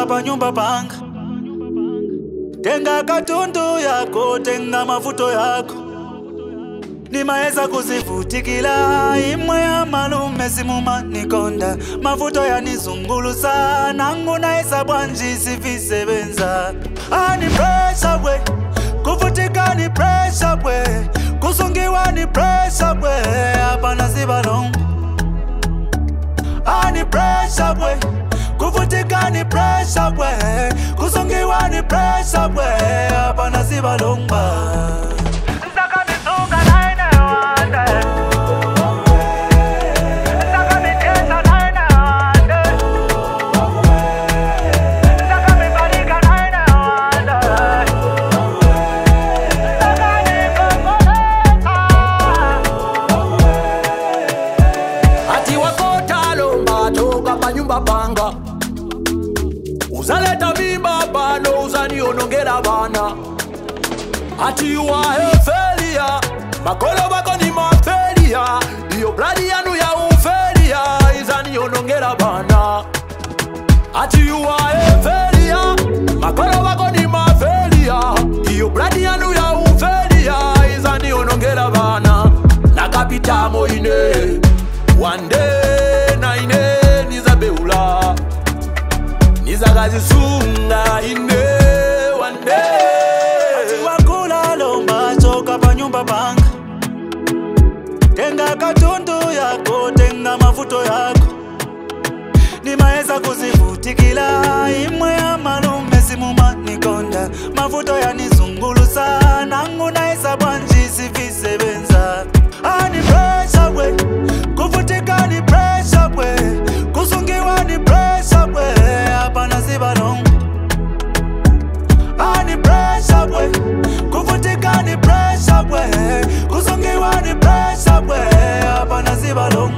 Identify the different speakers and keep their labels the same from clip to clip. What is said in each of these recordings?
Speaker 1: choka pa nyumba panga. Tenga katundu yako, tenga mafuto yako. Nimaeza kuzivutikila imwe ya malume simuma nikonda. Mafuto ya nizungulu sana nguna esa bwanji sifisebenza. Ani pressure we, kuvutika ni pressure we, kusungiwa ni pressure we, hapana sibalongo. Ani pressure we, kuvutika ni pressure we, kusungiwa ni pressure we, hapana sibalongo.
Speaker 2: Panga uzaleta mimba bano uzanionongera bana. Ati you are a failure, makolo bako ni mafelia. Iyo bloody yanu ya ufelia izanionongera bana. Ati you are a failure, makolo bako ni mafelia. Iyo bloody yanu ya ufelia izanionongera bana. Nakapita moine one day na ine nizabeula nizagazisunga ine one day.
Speaker 1: Ati wakula lomba choka pa nyumba panga. Tenga katundu yako, tenga mafuto yako. Nimaeza kuzivutikila imwe ya malume simuma nikonda. Mafuto ya nizungulu sana nguna esa bwanji sifisebenza. Ani pressure we, kuvutika ni pressure we, kusungiwa ni pressure we, hapana sibalongo. Ani pressure we, kuvutika ni pressure we, kusungiwa ni pressure we, hapana sibalongo.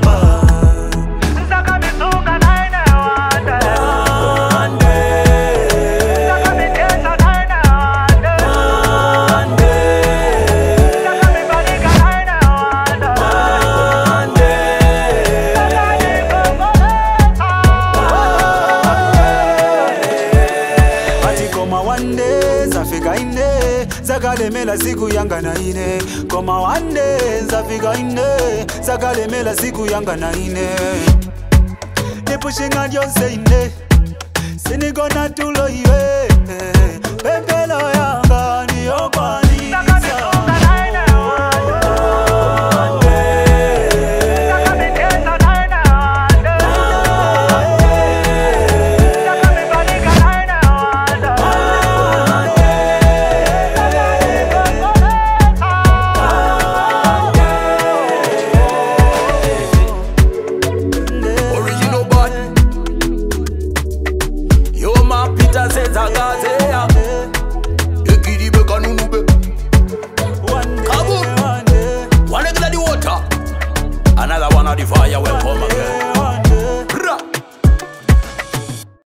Speaker 1: Zafika ine, zakalemela siku yanga na ine. Koma wande, zafika ine, zakalemela siku yanga na ine. Ni pushing on your say ine, sinigona tulo iwe.